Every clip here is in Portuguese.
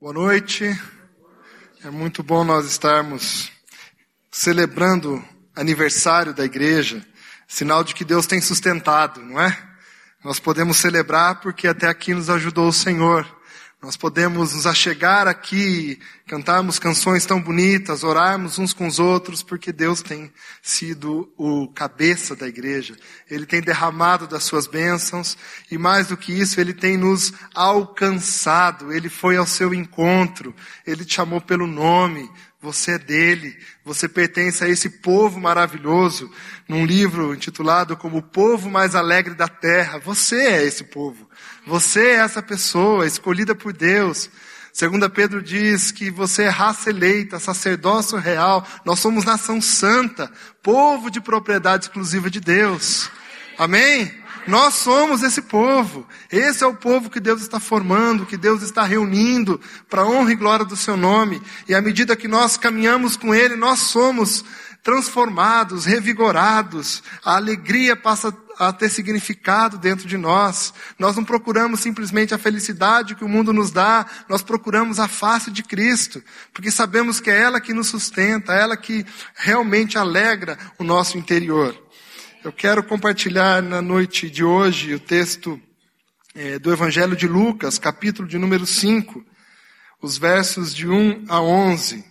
Boa noite. É muito bom nós estarmos celebrando aniversário da igreja, sinal de que Deus tem sustentado, não é? Nós podemos celebrar porque até aqui nos ajudou o Senhor. Nós podemos nos achegar aqui, cantarmos canções tão bonitas, orarmos uns com os outros, porque Deus tem sido o cabeça da igreja. Ele tem derramado das suas bênçãos e mais do que isso, Ele tem nos alcançado. Ele foi ao seu encontro, Ele te chamou pelo nome. Você é dele, você pertence a esse povo maravilhoso. Num livro intitulado como O Povo Mais Alegre da Terra, você é esse povo. Você é essa pessoa escolhida por Deus. 2 Pedro diz que você é raça eleita, sacerdócio real. Nós somos nação santa, povo de propriedade exclusiva de Deus. Amém? Nós somos esse povo. Esse é o povo que Deus está formando, que Deus está reunindo para a honra e glória do seu nome. E à medida que nós caminhamos com Ele, nós somos transformados, revigorados. A alegria passa a ter significado dentro de nós. Nós não procuramos simplesmente a felicidade que o mundo nos dá, nós procuramos a face de Cristo, porque sabemos que é ela que nos sustenta, é ela que realmente alegra o nosso interior. Eu quero compartilhar na noite de hoje o texto do Evangelho de Lucas, capítulo de número 5, os versos de 1 a 11.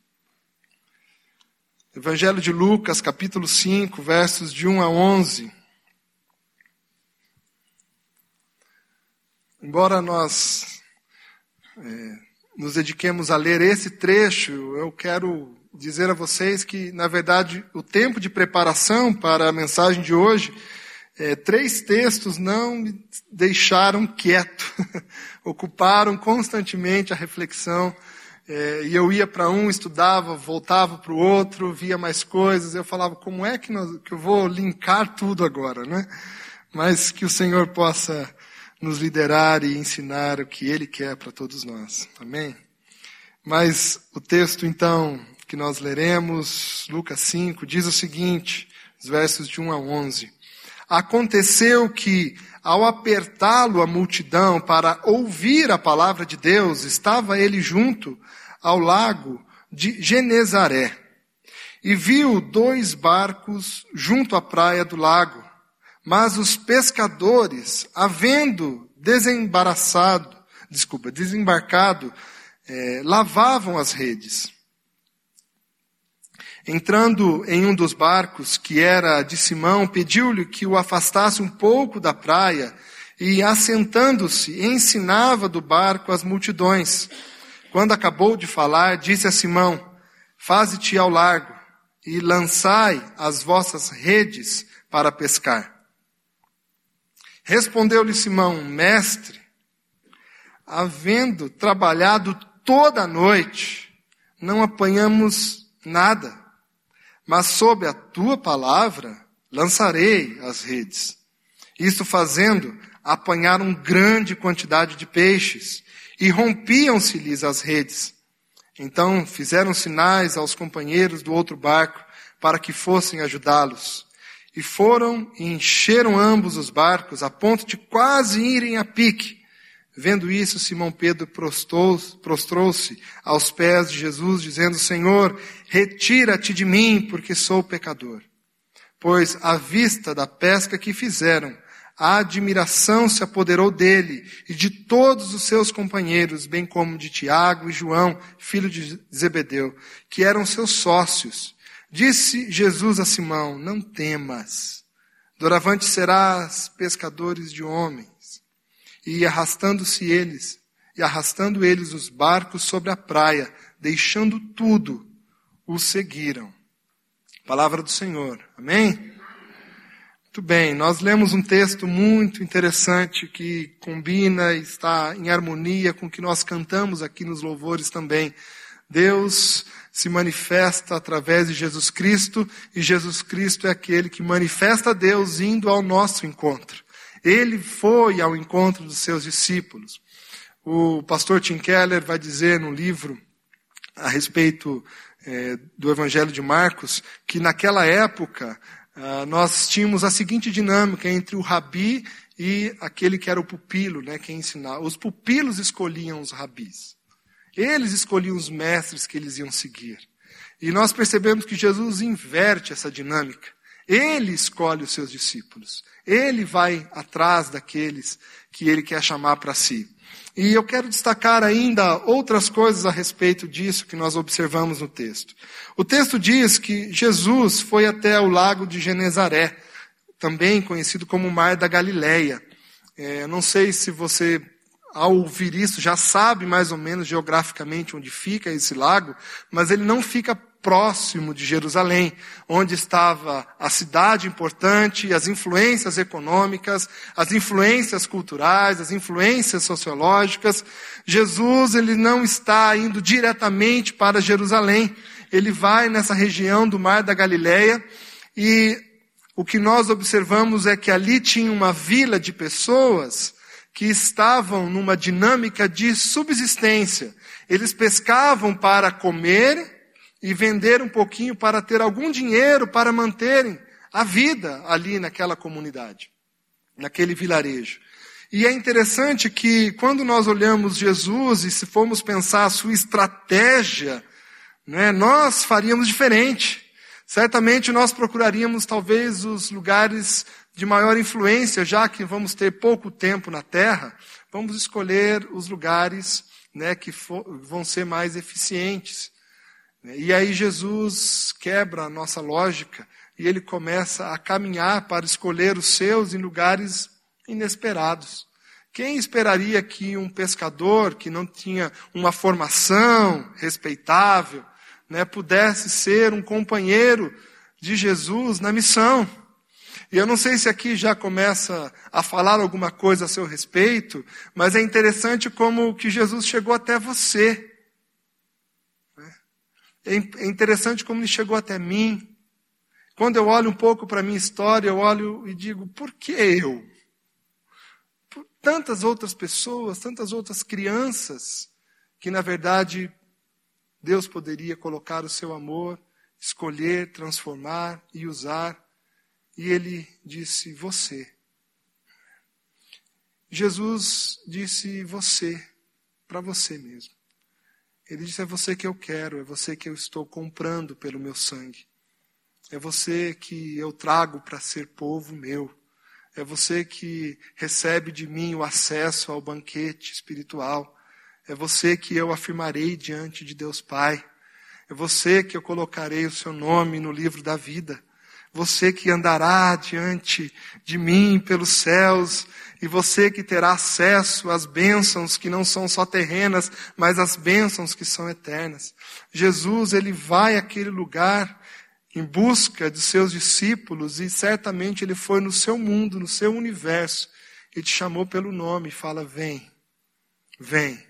Evangelho de Lucas, capítulo 5, versos de 1 a 11. Embora nós nos dediquemos a ler esse trecho, eu quero dizer a vocês que, na verdade, o tempo de preparação para a mensagem de hoje, 3 textos não me deixaram quieto, ocuparam constantemente a reflexão, e eu ia para um, estudava, voltava para o outro, via mais coisas, eu falava, como é que eu vou linkar tudo agora, né? Mas que o Senhor possa nos liderar e ensinar o que Ele quer para todos nós, amém? Mas o texto, então, que nós leremos, Lucas 5, diz o seguinte, os versos de 1 a 11. Aconteceu que, ao apertá-lo a multidão para ouvir a palavra de Deus, estava ele junto ao lago de Genezaré. E viu 2 barcos junto à praia do lago. Mas os pescadores, havendo desembarcado, lavavam as redes. Entrando em um dos barcos, que era de Simão, pediu-lhe que o afastasse um pouco da praia e, assentando-se, ensinava do barco as multidões. Quando acabou de falar, disse a Simão, faze-te ao largo e lançai as vossas redes para pescar. Respondeu-lhe Simão, mestre, havendo trabalhado toda a noite, não apanhamos nada. Mas sob a tua palavra lançarei as redes. Isto fazendo, apanharam grande quantidade de peixes e rompiam-se-lhes as redes. Então fizeram sinais aos companheiros do outro barco para que fossem ajudá-los. E foram e encheram ambos os barcos a ponto de quase irem a pique. Vendo isso, Simão Pedro prostrou-se aos pés de Jesus, dizendo, Senhor, retira-te de mim, porque sou pecador. Pois, à vista da pesca que fizeram, a admiração se apoderou dele e de todos os seus companheiros, bem como de Tiago e João, filho de Zebedeu, que eram seus sócios. Disse Jesus a Simão, não temas, doravante serás pescadores de homens. E arrastando eles os barcos sobre a praia, deixando tudo, os seguiram. Palavra do Senhor. Amém? Muito bem, nós lemos um texto muito interessante que combina e está em harmonia com o que nós cantamos aqui nos louvores também. Deus se manifesta através de Jesus Cristo, e Jesus Cristo é aquele que manifesta Deus indo ao nosso encontro. Ele foi ao encontro dos seus discípulos. O pastor Tim Keller vai dizer no livro a respeito do Evangelho de Marcos, que naquela época nós tínhamos a seguinte dinâmica entre o rabi e aquele que era o pupilo, né, quem ensinava. Os pupilos escolhiam os rabis. Eles escolhiam os mestres que eles iam seguir. E nós percebemos que Jesus inverte essa dinâmica. Ele escolhe os seus discípulos. Ele vai atrás daqueles que ele quer chamar para si. E eu quero destacar ainda outras coisas a respeito disso que nós observamos no texto. O texto diz que Jesus foi até o lago de Genezaré, também conhecido como Mar da Galileia. Não sei se você, ao ouvir isso, já sabe mais ou menos geograficamente onde fica esse lago, mas ele não fica próximo de Jerusalém, onde estava a cidade importante, as influências econômicas, as influências culturais, as influências sociológicas. Jesus, ele não está indo diretamente para Jerusalém. Ele vai nessa região do Mar da Galileia e o que nós observamos é que ali tinha uma vila de pessoas que estavam numa dinâmica de subsistência. Eles pescavam para comer e vender um pouquinho para ter algum dinheiro para manterem a vida ali naquela comunidade, naquele vilarejo. E é interessante que quando nós olhamos Jesus e se formos pensar a sua estratégia, né, nós faríamos diferente. Certamente nós procuraríamos talvez os lugares de maior influência, já que vamos ter pouco tempo na terra, vamos escolher os lugares, né, que vão ser mais eficientes. E aí Jesus quebra a nossa lógica e ele começa a caminhar para escolher os seus em lugares inesperados. Quem esperaria que um pescador que não tinha uma formação respeitável, né, pudesse ser um companheiro de Jesus na missão? E eu não sei se aqui já começa a falar alguma coisa a seu respeito, mas é interessante como que Jesus chegou até você. É interessante como ele chegou até mim. Quando eu olho um pouco para a minha história, eu olho e digo, por que eu? Por tantas outras pessoas, tantas outras crianças, que na verdade Deus poderia colocar o seu amor, escolher, transformar e usar. E ele disse, você. Jesus disse, você, para você mesmo. Ele disse, é você que eu quero, é você que eu estou comprando pelo meu sangue. É você que eu trago para ser povo meu. É você que recebe de mim o acesso ao banquete espiritual. É você que eu afirmarei diante de Deus Pai. É você que eu colocarei o seu nome no livro da vida. Você que andará diante de mim pelos céus, e você que terá acesso às bênçãos que não são só terrenas, mas às bênçãos que são eternas. Jesus, ele vai àquele lugar em busca de seus discípulos, e certamente ele foi no seu mundo, no seu universo, e te chamou pelo nome e fala, vem, vem,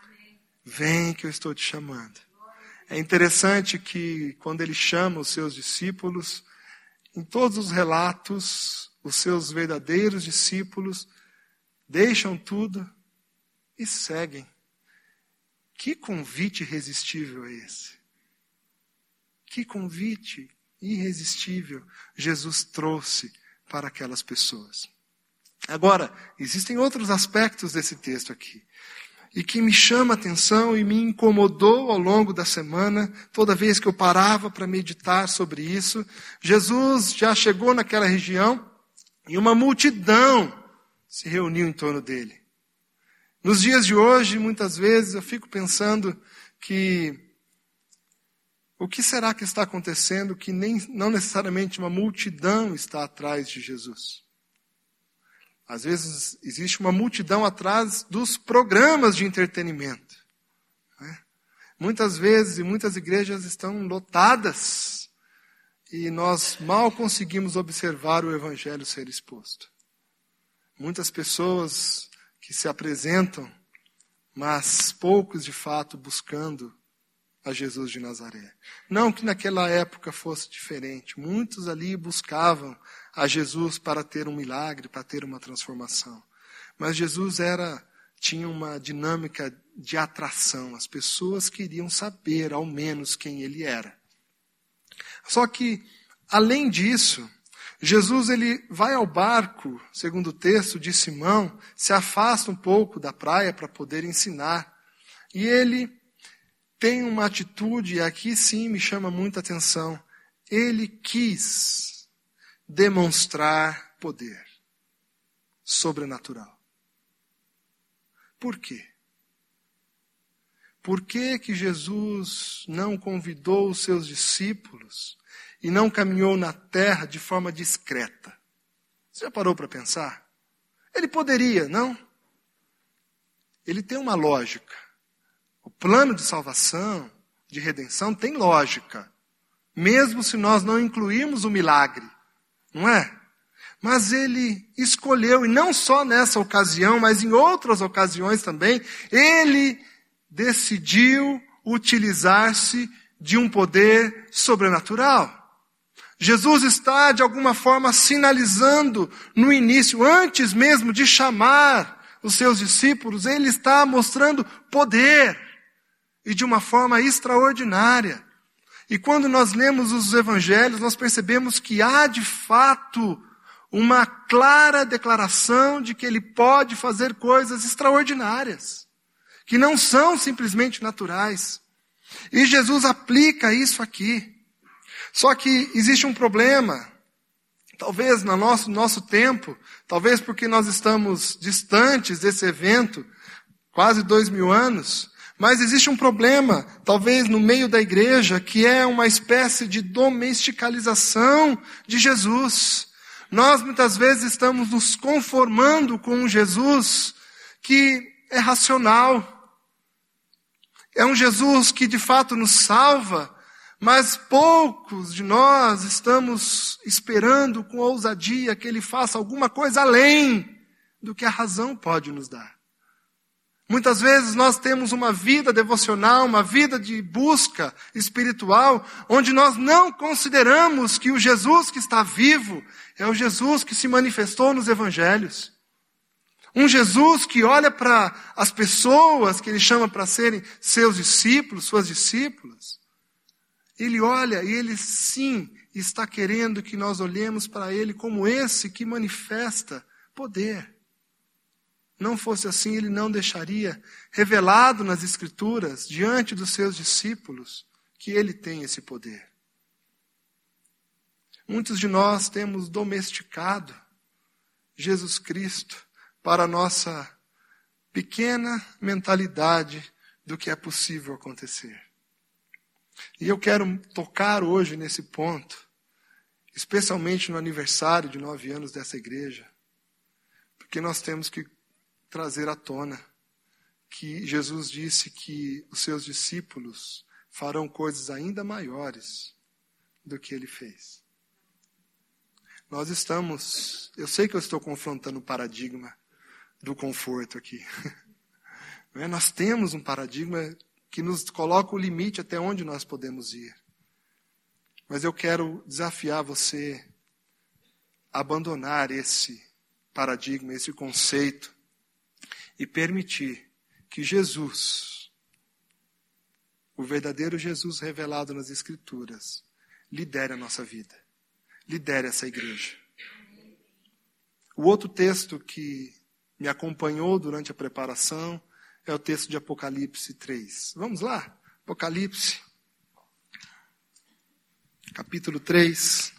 vem que eu estou te chamando. É interessante que quando ele chama os seus discípulos, em todos os relatos, os seus verdadeiros discípulos deixam tudo e seguem. Que convite irresistível é esse? Que convite irresistível Jesus trouxe para aquelas pessoas. Agora, existem outros aspectos desse texto aqui, e que me chama a atenção e me incomodou ao longo da semana, toda vez que eu parava para meditar sobre isso. Jesus já chegou naquela região e uma multidão se reuniu em torno dele. Nos dias de hoje, muitas vezes, eu fico pensando que o que será que está acontecendo que não necessariamente uma multidão está atrás de Jesus? Às vezes existe uma multidão atrás dos programas de entretenimento. Né? Muitas vezes e muitas igrejas estão lotadas e nós mal conseguimos observar o evangelho ser exposto. Muitas pessoas que se apresentam, mas poucos de fato buscando a Jesus de Nazaré. Não que naquela época fosse diferente. Muitos ali buscavam a Jesus para ter um milagre, para ter uma transformação. Mas Jesus tinha uma dinâmica de atração. As pessoas queriam saber, ao menos, quem ele era. Só que, além disso, Jesus ele vai ao barco, segundo o texto de Simão, se afasta um pouco da praia para poder ensinar. E ele tem uma atitude, e aqui sim me chama muita atenção. Ele quis demonstrar poder sobrenatural. Por quê? Por que Jesus não convidou os seus discípulos e não caminhou na terra de forma discreta? Você já parou para pensar? Ele poderia, não? Ele tem uma lógica. O plano de salvação, de redenção, tem lógica. Mesmo se nós não incluirmos o milagre, não é? Mas ele escolheu, e não só nessa ocasião, mas em outras ocasiões também, ele decidiu utilizar-se de um poder sobrenatural. Jesus está, de alguma forma, sinalizando no início, antes mesmo de chamar os seus discípulos, ele está mostrando poder, e de uma forma extraordinária. E quando nós lemos os evangelhos, nós percebemos que há, de fato, uma clara declaração de que ele pode fazer coisas extraordinárias, que não são simplesmente naturais. E Jesus aplica isso aqui. Só que existe um problema, talvez no nosso tempo, talvez porque nós estamos distantes desse evento, quase 2000 anos, mas existe um problema, talvez no meio da igreja, que é uma espécie de domesticalização de Jesus. Nós muitas vezes estamos nos conformando com um Jesus que é racional. É um Jesus que de fato nos salva, mas poucos de nós estamos esperando com ousadia que Ele faça alguma coisa além do que a razão pode nos dar. Muitas vezes nós temos uma vida devocional, uma vida de busca espiritual, onde nós não consideramos que o Jesus que está vivo é o Jesus que se manifestou nos evangelhos. Um Jesus que olha para as pessoas que Ele chama para serem seus discípulos, suas discípulas. Ele olha e Ele sim está querendo que nós olhemos para Ele como esse que manifesta poder. Não fosse assim, Ele não deixaria revelado nas Escrituras, diante dos seus discípulos, que Ele tem esse poder. Muitos de nós temos domesticado Jesus Cristo para a nossa pequena mentalidade do que é possível acontecer. E eu quero tocar hoje nesse ponto, especialmente no aniversário de 9 anos dessa igreja, porque nós temos que trazer à tona que Jesus disse que os seus discípulos farão coisas ainda maiores do que Ele fez. Nós estamos, eu sei que eu estou confrontando o paradigma do conforto aqui. Nós temos um paradigma que nos coloca o limite até onde nós podemos ir. Mas eu quero desafiar você a abandonar esse paradigma, esse conceito, e permitir que Jesus, o verdadeiro Jesus revelado nas Escrituras, lidere a nossa vida, lidere essa igreja. O outro texto que me acompanhou durante a preparação é o texto de Apocalipse 3. Vamos lá? Apocalipse, capítulo 3.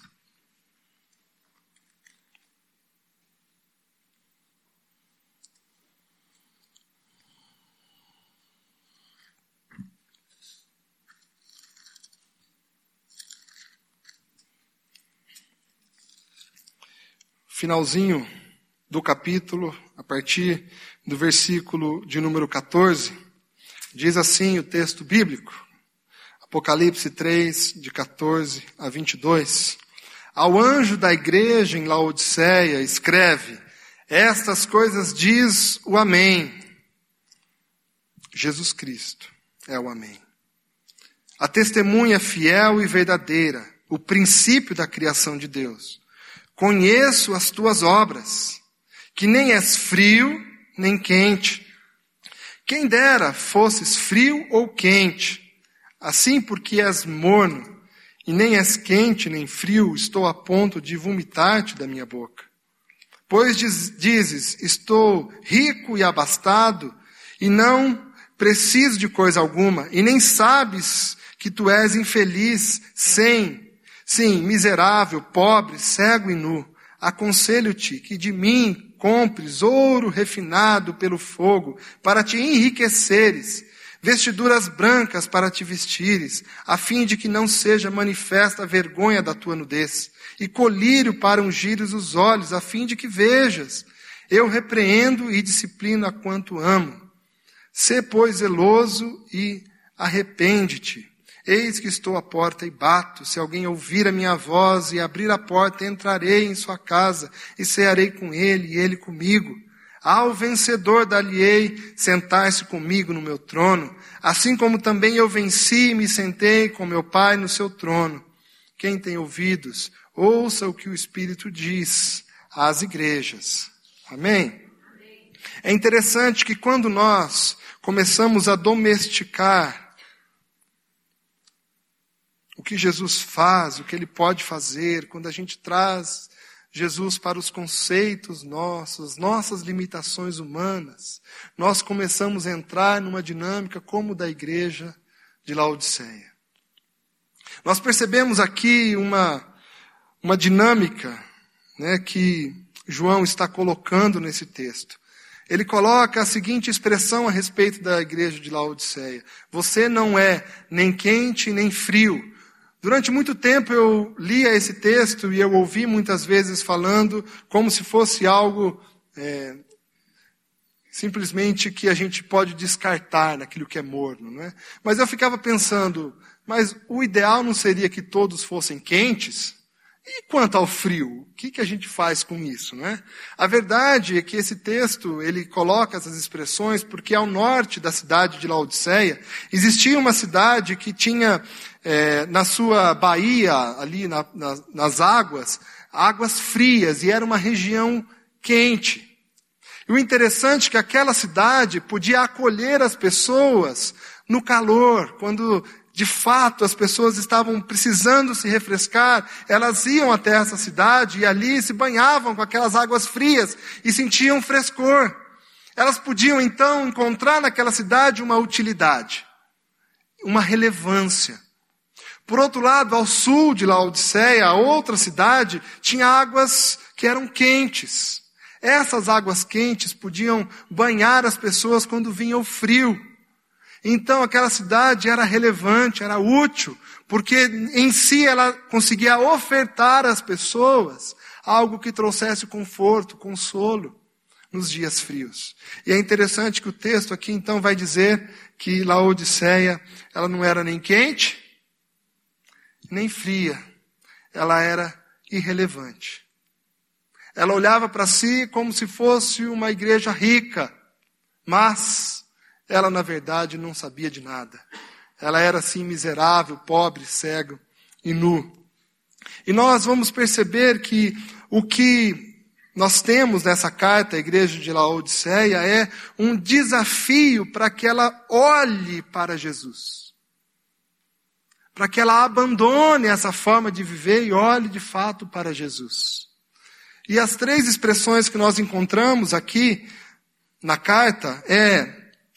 Finalzinho do capítulo, a partir do versículo de número 14, diz assim o texto bíblico, Apocalipse 3, de 14 a 22. Ao anjo da igreja em Laodiceia escreve, estas coisas diz o Amém. Jesus Cristo é o Amém. A testemunha fiel e verdadeira, o princípio da criação de Deus. Conheço as tuas obras, que nem és frio, nem quente. Quem dera fosses frio ou quente. Assim, porque és morno, e nem és quente nem frio, estou a ponto de vomitar-te da minha boca. Pois dizes, estou rico e abastado, e não preciso de coisa alguma, e nem sabes que tu és infeliz, sim, miserável, pobre, cego e nu. Aconselho-te que de mim compres ouro refinado pelo fogo, para te enriqueceres, vestiduras brancas para te vestires, a fim de que não seja manifesta a vergonha da tua nudez, e colírio para ungires os olhos, a fim de que vejas. Eu repreendo e disciplino a quanto amo. Sê, pois, zeloso e arrepende-te. Eis que estou à porta e bato. Se alguém ouvir a minha voz e abrir a porta, entrarei em sua casa e cearei com ele e ele comigo. Ao vencedor dar-lhe-ei sentar-se comigo no meu trono, assim como também eu venci e me sentei com meu Pai no seu trono. Quem tem ouvidos, ouça o que o Espírito diz às igrejas. Amém? É interessante que quando nós começamos a domesticar o que Jesus faz, o que Ele pode fazer, quando a gente traz Jesus para os conceitos nossos, nossas limitações humanas, nós começamos a entrar numa dinâmica como da igreja de Laodiceia. Nós percebemos aqui uma dinâmica, né, que João está colocando nesse texto. Ele coloca a seguinte expressão a respeito da igreja de Laodiceia: você não é nem quente nem frio. Durante muito tempo eu lia esse texto e eu ouvi muitas vezes falando como se fosse algo simplesmente que a gente pode descartar naquilo que é morno, não é? Mas eu ficava pensando, mas o ideal não seria que todos fossem quentes? E quanto ao frio, o que a gente faz com isso, não é? A verdade é que esse texto, ele coloca essas expressões porque ao norte da cidade de Laodiceia, existia uma cidade que tinha na sua baía, ali nas águas frias, e era uma região quente. E o interessante é que aquela cidade podia acolher as pessoas no calor, quando de fato as pessoas estavam precisando se refrescar, elas iam até essa cidade e ali se banhavam com aquelas águas frias e sentiam frescor. Elas podiam então encontrar naquela cidade uma utilidade, uma relevância. Por outro lado, ao sul de Laodiceia, a outra cidade, tinha águas que eram quentes. Essas águas quentes podiam banhar as pessoas quando vinha o frio. Então aquela cidade era relevante, era útil, porque em si ela conseguia ofertar às pessoas algo que trouxesse conforto, consolo nos dias frios. E é interessante que o texto aqui então vai dizer que Laodiceia, ela não era nem quente, nem fria, ela era irrelevante. Ela olhava para si como se fosse uma igreja rica, mas ela, na verdade, não sabia de nada. Ela era, assim, miserável, pobre, cego e nu. E nós vamos perceber que o que nós temos nessa carta à igreja de Laodiceia é um desafio para que ela olhe para Jesus. Para que ela abandone essa forma de viver e olhe de fato para Jesus. E as três expressões que nós encontramos aqui na carta é: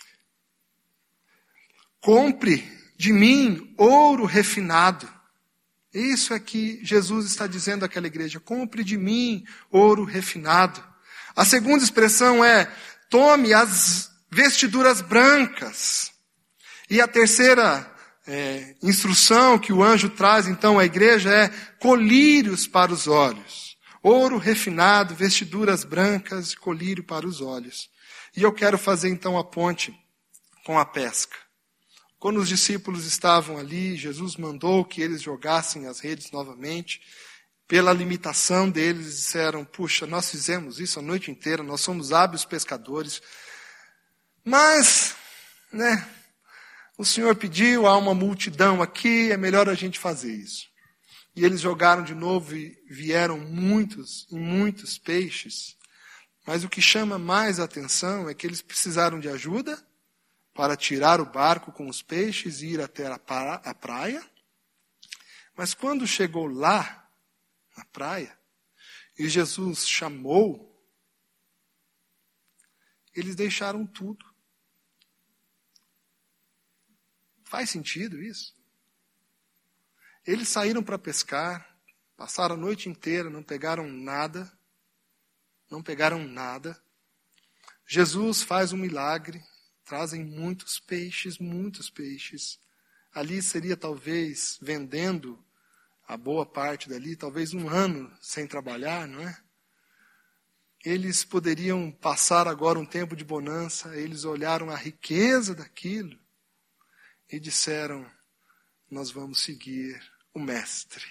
compre de mim ouro refinado. Isso é que Jesus está dizendo àquela igreja. Compre de mim ouro refinado. A segunda expressão é: tome as vestiduras brancas. E a terceira instrução que o anjo traz então à igreja é: colírios para os olhos. Ouro refinado, vestiduras brancas e colírio para os olhos. E eu quero fazer então a ponte com a pesca. Quando os discípulos estavam ali, Jesus mandou que eles jogassem as redes novamente. Pela limitação deles, disseram: puxa, nós fizemos isso a noite inteira, nós somos hábeis pescadores. Mas, o Senhor pediu, há uma multidão aqui, é melhor a gente fazer isso. E eles jogaram de novo e vieram muitos peixes. Mas o que chama mais a atenção é que eles precisaram de ajuda para tirar o barco com os peixes e ir até a praia. Mas quando chegou lá, na praia, e Jesus chamou, eles deixaram tudo. Faz sentido isso? Eles saíram para pescar, passaram a noite inteira, não pegaram nada. Não pegaram nada. Jesus faz um milagre, trazem muitos peixes, muitos peixes. Ali seria talvez, vendendo a boa parte dali, talvez 1 ano sem trabalhar, não é? Eles poderiam passar agora um tempo de bonança, eles olharam a riqueza daquilo e disseram, nós vamos seguir o Mestre.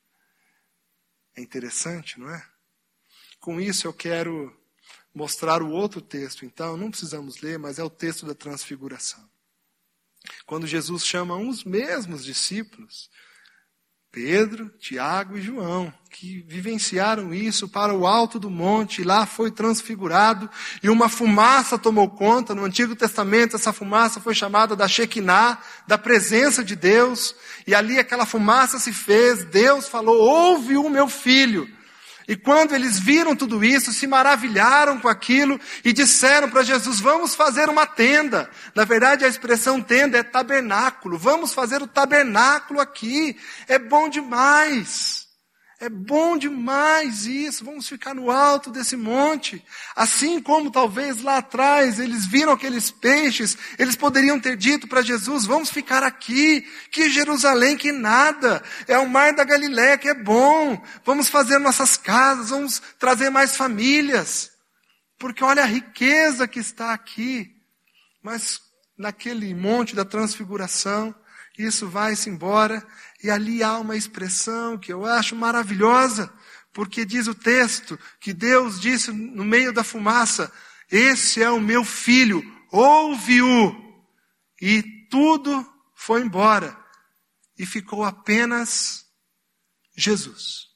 É interessante, não é? Com isso eu quero mostrar o outro texto, então, não precisamos ler, mas é o texto da transfiguração. Quando Jesus chama uns mesmos discípulos, Pedro, Tiago e João, que vivenciaram isso para o alto do monte, e lá foi transfigurado, e uma fumaça tomou conta. No Antigo Testamento, essa fumaça foi chamada da Shekinah, da presença de Deus, e ali aquela fumaça se fez, Deus falou, ouve o meu filho. E quando eles viram tudo isso, se maravilharam com aquilo e disseram para Jesus, vamos fazer uma tenda. Na verdade, a expressão tenda é tabernáculo. Vamos fazer o tabernáculo aqui. É bom demais. É bom demais isso. Vamos ficar no alto desse monte. Assim como talvez lá atrás eles viram aqueles peixes, eles poderiam ter dito para Jesus, vamos ficar aqui. Que Jerusalém, que nada. É o mar da Galileia que é bom. Vamos fazer nossas casas, vamos trazer mais famílias. Porque olha a riqueza que está aqui. Mas naquele monte da transfiguração, isso vai-se embora. E ali há uma expressão que eu acho maravilhosa, porque diz o texto que Deus disse no meio da fumaça, esse é o meu filho, ouve-o. E tudo foi embora. E ficou apenas Jesus.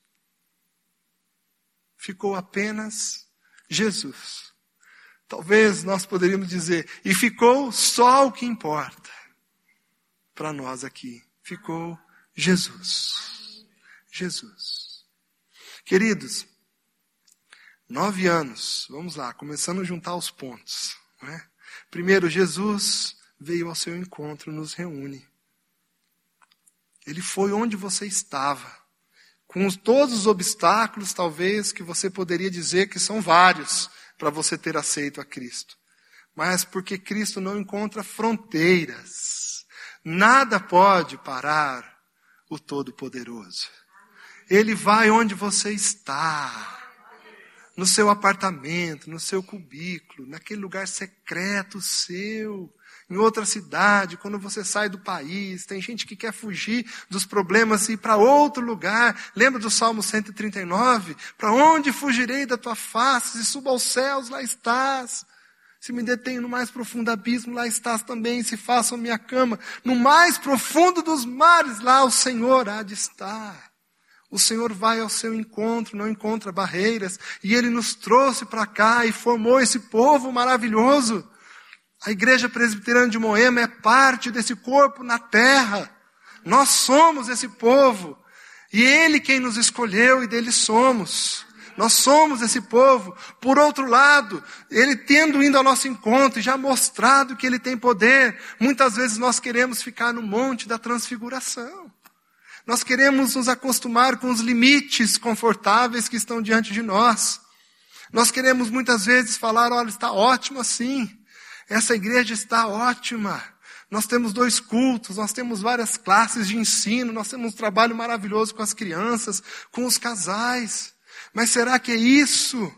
Ficou apenas Jesus. Talvez nós poderíamos dizer, e ficou só o que importa para nós aqui. Ficou Jesus. Jesus. Queridos, 9 anos, vamos lá, começando a juntar os pontos. Não é? Primeiro, Jesus veio ao seu encontro, nos reúne. Ele foi onde você estava, com todos os obstáculos, talvez, que você poderia dizer que são vários, para você ter aceito a Cristo. Mas porque Cristo não encontra fronteiras. Nada pode parar o Todo-Poderoso. Ele vai onde você está. No seu apartamento, no seu cubículo, naquele lugar secreto seu, em outra cidade, quando você sai do país. Tem gente que quer fugir dos problemas e ir para outro lugar. Lembra do Salmo 139? Para onde fugirei da tua face? Se subo aos céus, lá estás. Se me detenho no mais profundo abismo, lá estás também. Se faço a minha cama no mais profundo dos mares, lá o Senhor há de estar. O Senhor vai ao seu encontro, não encontra barreiras. E Ele nos trouxe para cá e formou esse povo maravilhoso. A Igreja Presbiteriana de Moema é parte desse corpo na terra. Nós somos esse povo. E Ele quem nos escolheu e dele somos. Nós somos esse povo. Por outro lado, Ele tendo ido ao nosso encontro e já mostrado que Ele tem poder, muitas vezes nós queremos ficar no monte da transfiguração. Nós queremos nos acostumar com os limites confortáveis que estão diante de nós. Nós queremos muitas vezes falar, olha, está ótimo assim. Essa igreja está ótima. Nós temos 2 cultos, nós temos várias classes de ensino, nós temos um trabalho maravilhoso com as crianças, com os casais. Mas será que é isso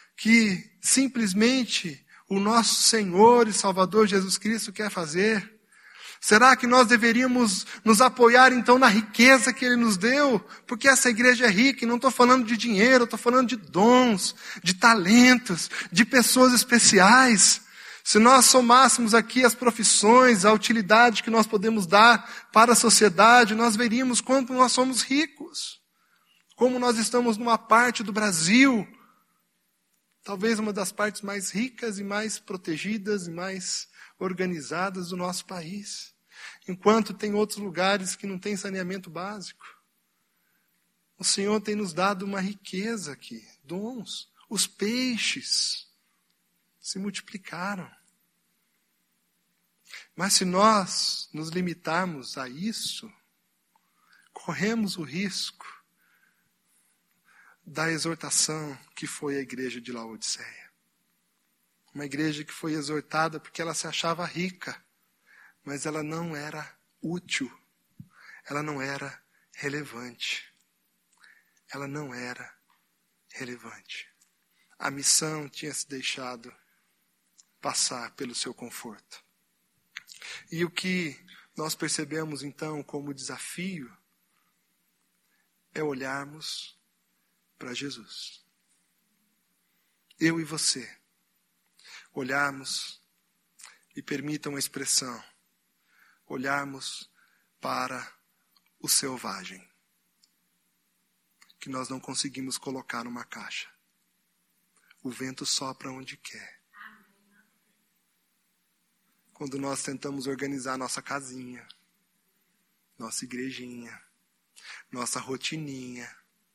que simplesmente o nosso Senhor e Salvador Jesus Cristo quer fazer? Será que nós deveríamos nos apoiar então na riqueza que Ele nos deu? Porque essa igreja é rica e não estou falando de dinheiro, estou falando de dons, de talentos, de pessoas especiais. Se nós somássemos aqui as profissões, a utilidade que nós podemos dar para a sociedade, nós veríamos quanto nós somos ricos. Como nós estamos numa parte do Brasil, talvez uma das partes mais ricas e mais protegidas e mais organizadas do nosso país. Enquanto tem outros lugares que não tem saneamento básico. O Senhor tem nos dado uma riqueza aqui, dons. Os peixes se multiplicaram. Mas se nós nos limitarmos a isso, corremos o risco da exortação que foi a igreja de Laodiceia. Uma igreja que foi exortada porque ela se achava rica, mas ela não era útil, ela não era relevante. Ela não era relevante. A missão tinha se deixado passar pelo seu conforto. E o que nós percebemos então como desafio é olharmos para Jesus. Eu e você. Olharmos, e permitam a expressão, olharmos para o selvagem, que nós não conseguimos colocar numa caixa. O vento sopra onde quer. Quando nós tentamos organizar nossa casinha, nossa igrejinha, nossa rotininha,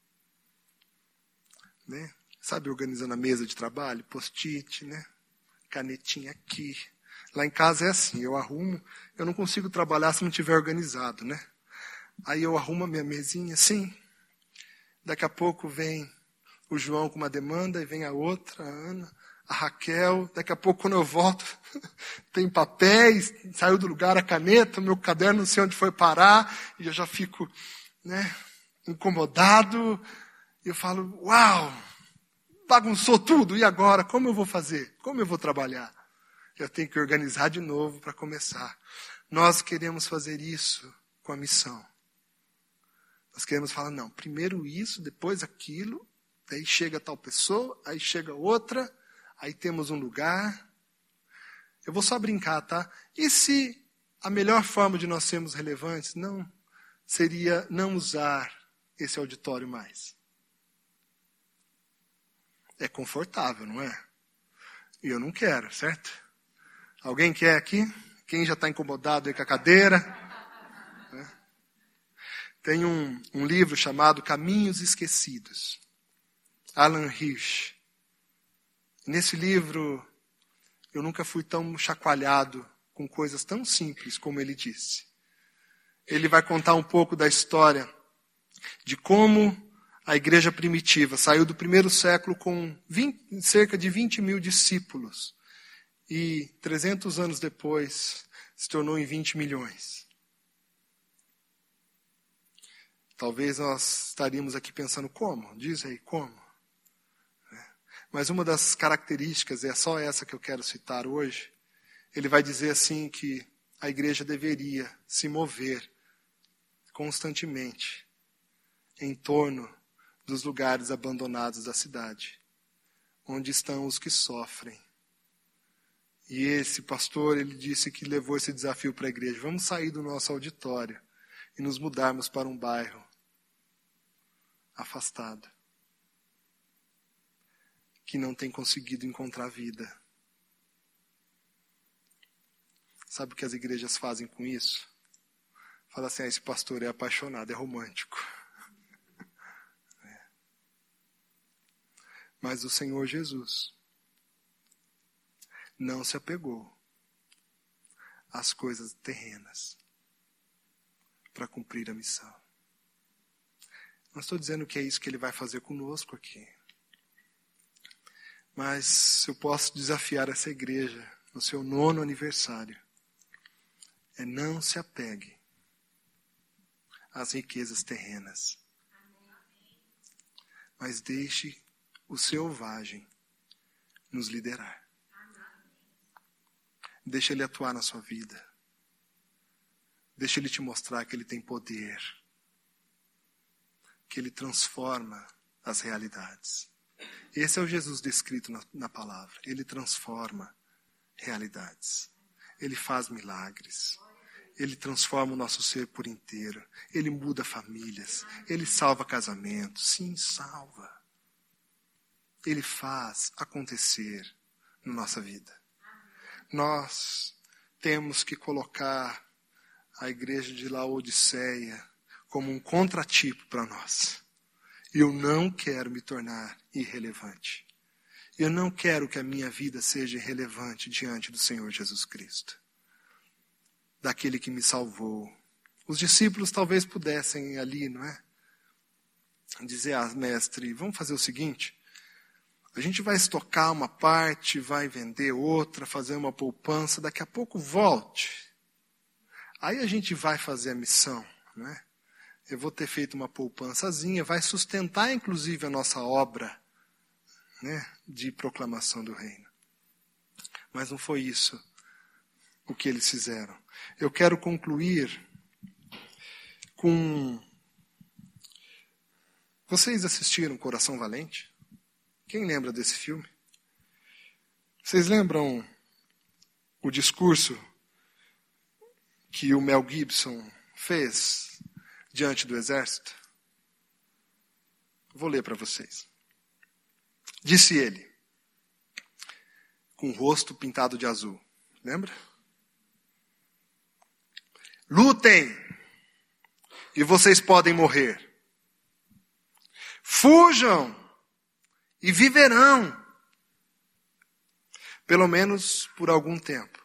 né? Sabe, organizando a mesa de trabalho, post-it, né? Canetinha aqui. Lá em casa é assim, eu não consigo trabalhar se não tiver organizado, né? Aí eu arrumo a minha mesinha assim, daqui a pouco vem o João com uma demanda, e vem a outra, a Ana, a Raquel, daqui a pouco quando eu volto, tem papéis, saiu do lugar a caneta, meu caderno não sei onde foi parar, e eu já fico, né, incomodado, e eu falo, uau, bagunçou tudo, e agora? Como eu vou fazer? Como eu vou trabalhar? Eu tenho que organizar de novo para começar. Nós queremos fazer isso com a missão. Nós queremos falar, não, primeiro isso, depois aquilo, daí chega tal pessoa, aí chega outra, aí temos um lugar. Eu vou só brincar, tá? E se a melhor forma de nós sermos relevantes não seria não usar esse auditório mais? É confortável, não é? E eu não quero, certo? Alguém quer aqui? Quem já está incomodado aí com a cadeira? Tem um livro chamado Caminhos Esquecidos. Alan Hirsch. Nesse livro, eu nunca fui tão chacoalhado com coisas tão simples como ele disse. Ele vai contar um pouco da história de como a igreja primitiva saiu do primeiro século com cerca de 20 mil discípulos e 300 anos depois se tornou em 20 milhões. Talvez nós estaríamos aqui pensando como? Diz aí, como? Mas uma das características, é só essa que eu quero citar hoje, ele vai dizer assim que a igreja deveria se mover constantemente em torno dos lugares abandonados da cidade, onde estão os que sofrem. E esse pastor, ele disse que levou esse desafio para a igreja. Vamos sair do nosso auditório e nos mudarmos para um bairro afastado, que não tem conseguido encontrar vida. Sabe o que as igrejas fazem com isso? Fala assim, esse pastor é apaixonado, é romântico. Mas o Senhor Jesus não se apegou às coisas terrenas para cumprir a missão. Não estou dizendo que é isso que ele vai fazer conosco aqui. Mas eu posso desafiar essa igreja no seu 9º aniversário. É não se apegue às riquezas terrenas. Mas deixe o selvagem nos liderar. Deixa ele atuar na sua vida. Deixa ele te mostrar que ele tem poder. Que ele transforma as realidades. Esse é o Jesus descrito na palavra. Ele transforma realidades. Ele faz milagres. Ele transforma o nosso ser por inteiro. Ele muda famílias. Ele salva casamentos. Sim, salva. Ele faz acontecer na nossa vida. Nós temos que colocar a igreja de Laodiceia como um contratipo para nós. Eu não quero me tornar irrelevante. Eu não quero que a minha vida seja irrelevante diante do Senhor Jesus Cristo. daquele que me salvou. Os discípulos talvez pudessem ali, não é? Dizer, mestre, vamos fazer o seguinte, a gente vai estocar uma parte, vai vender outra, fazer uma poupança, daqui a pouco volte. Aí a gente vai fazer a missão, não é? Eu vou ter feito uma poupançazinha, vai sustentar inclusive a nossa obra, né, de proclamação do reino. Mas não foi isso o que eles fizeram. Eu quero concluir com... Vocês assistiram Coração Valente? Quem lembra desse filme? Vocês lembram o discurso que o Mel Gibson fez diante do exército? Vou ler para vocês. Disse ele, com o rosto pintado de azul. Lembra? Lutem, e vocês podem morrer. Fujam, e viverão. Pelo menos por algum tempo.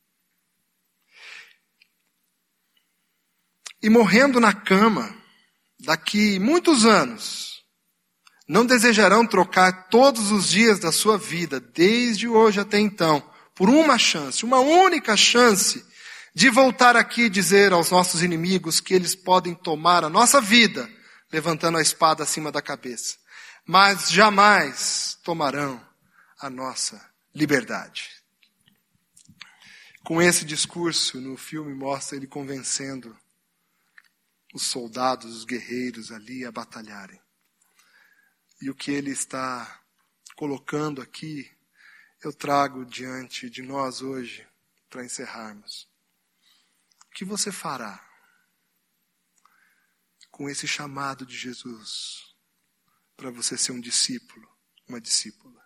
E morrendo na cama, daqui muitos anos, não desejarão trocar todos os dias da sua vida, desde hoje até então, por uma chance, uma única chance, de voltar aqui e dizer aos nossos inimigos que eles podem tomar a nossa vida, levantando a espada acima da cabeça. Mas jamais tomarão a nossa liberdade. Com esse discurso, no filme mostra ele convencendo os soldados, os guerreiros ali a batalharem. E o que ele está colocando aqui, eu trago diante de nós hoje, para encerrarmos. O que você fará com esse chamado de Jesus para você ser um discípulo, uma discípula?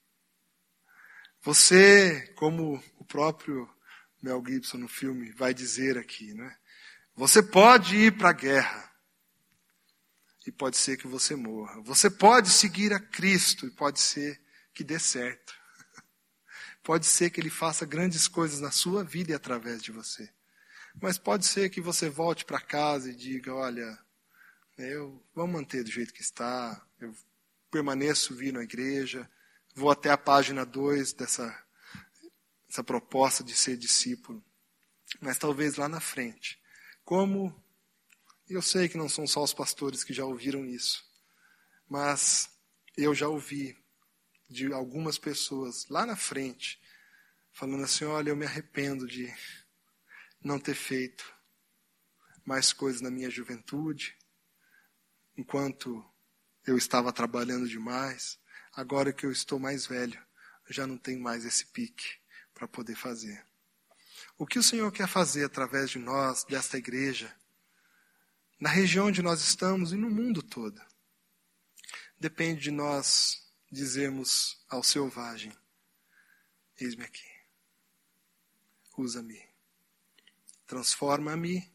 Você, como o próprio Mel Gibson no filme vai dizer aqui, né? Você pode ir para a guerra e pode ser que você morra. Você pode seguir a Cristo e pode ser que dê certo. Pode ser que Ele faça grandes coisas na sua vida e através de você. Mas pode ser que você volte para casa e diga, olha, vamos manter do jeito que está, eu permaneço vindo à igreja, vou até a página 2 dessa proposta de ser discípulo. Mas talvez lá na frente, como, eu sei que não são só os pastores que já ouviram isso, mas eu já ouvi de algumas pessoas lá na frente, falando assim, olha, eu me arrependo de não ter feito mais coisas na minha juventude, enquanto eu estava trabalhando demais, agora que eu estou mais velho, já não tenho mais esse pique para poder fazer. O que o Senhor quer fazer através de nós, desta igreja, na região onde nós estamos e no mundo todo, depende de nós dizermos ao selvagem, eis-me aqui, usa-me. Transforma-me,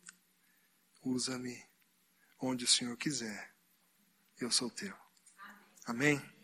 usa-me, onde o Senhor quiser. Eu sou teu. Amém?